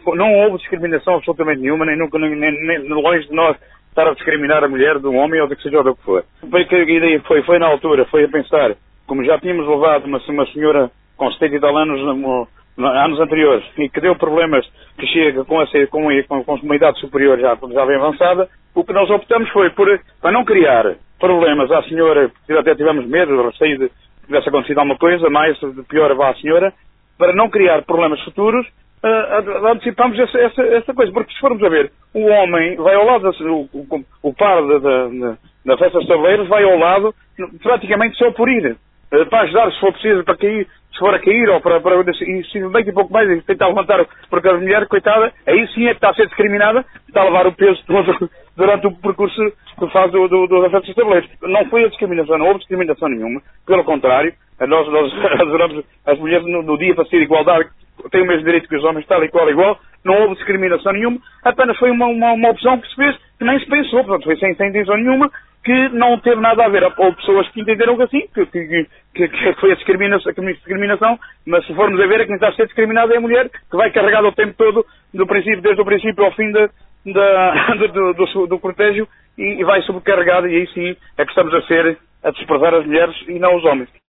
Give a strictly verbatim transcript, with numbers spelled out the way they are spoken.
não houve discriminação absolutamente nenhuma, nem nunca, nem, nem, nem longe de nós estar a discriminar a mulher de um homem ou de que seja o que for. Foi que a ideia foi, foi na altura, foi a pensar, como já tínhamos levado uma, uma senhora com setenta e tal anos no, no, anos anteriores e que deu problemas que chega com, essa, com, com, com uma idade superior já, já bem avançada, o que nós optamos foi por, para não criar problemas à senhora, porque até tivemos medo, receio de que tivesse acontecido alguma coisa, mais de pior vá à senhora, para não criar problemas futuros, uh, antecipamos essa, essa, essa coisa. Porque se formos a ver, o homem vai ao lado, o, o, o par da, da, da festa de tabuleiros vai ao lado praticamente só por ir. Uh, para ajudar, se for preciso, para cair, se for a cair, ou para, para e se bem que um pouco mais e tentar levantar, porque a mulher, coitada, aí sim é que está a ser discriminada, está a levar o peso todo durante o percurso que faz do, do, do, da festa de tabuleiros. Não foi a discriminação, não houve discriminação nenhuma, pelo contrário, nós, nós adoramos as mulheres no, no dia para ser igualdade, têm o mesmo direito que os homens, tal e qual igual, não houve discriminação nenhuma, apenas foi uma, uma, uma opção que se fez, que nem se pensou, portanto foi sem, sem intenção nenhuma, que não teve nada a ver. Houve pessoas que entenderam que assim, que, que, que, que foi a discriminação, a discriminação, mas se formos a ver, a quem está a ser discriminada é a mulher, que vai carregada o tempo todo, do princípio, desde o princípio ao fim da, da, do, do, do cortejo, e, e vai sobrecarregada, e aí sim é que estamos a ser, a desprezar as mulheres e não os homens.